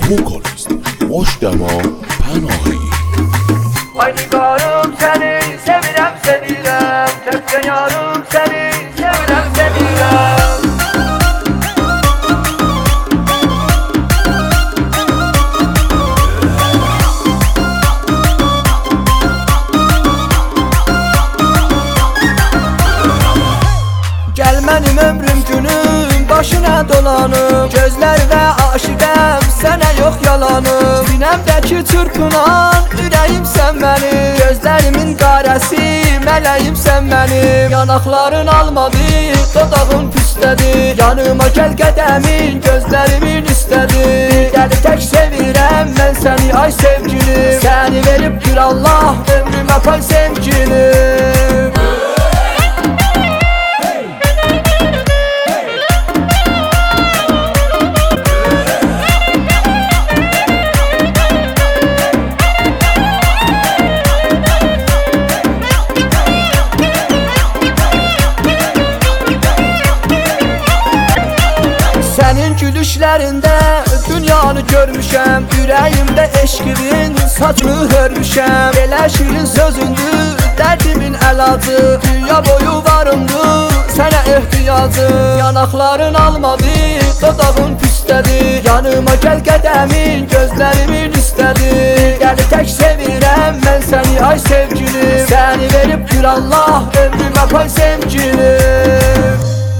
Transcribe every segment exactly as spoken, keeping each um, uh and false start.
Vokalist Moşdema Pənahi. Ay nigarım seni sevirem sevirem, tepken yarım seni sevirem sevirem. Gel benim ömrüm günüm başına dolanım, gözlerdə aşiqəm sənə yox yalanım. Sinəmdəki çırpınan ürəyim sən mənim, gözlərimin qarəsi mələyim sən mənim. Yanaqların almadı, dodağın püstədir, yanıma gəl qədəmin gözlərimin istədir. Dəli tək sevirəm mən səni ay sevgilim, səni verib bir Allah ömrümə pay sevgilim. Sənin gülüşlərində dünyanı görmüşəm, ürəyimdə eşqinin saçını hörmüşəm. Belə şirin sözündür dərdimin əlacı, dünya boyu varımdır sənə ehtiyacım. Yanaqların almadı, dodağın püstədir, yanıma gəl qədəmin gözlərimin istədir. Dəli tək sevirəm mən səni ay sevgilim, səni verib bir Allah ömrümə pay sevgilim.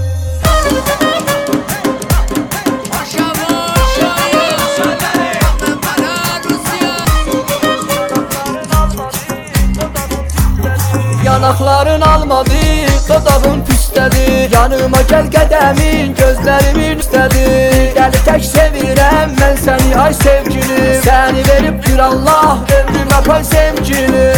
Yanaqların almadı, dodağın püstədir, yanıma gəl qədəmin gözlərimin istədir. Dəli tək sevirəm mən səni ay sevgilim, səni verib bir Allah ömrümə pay sevgilim.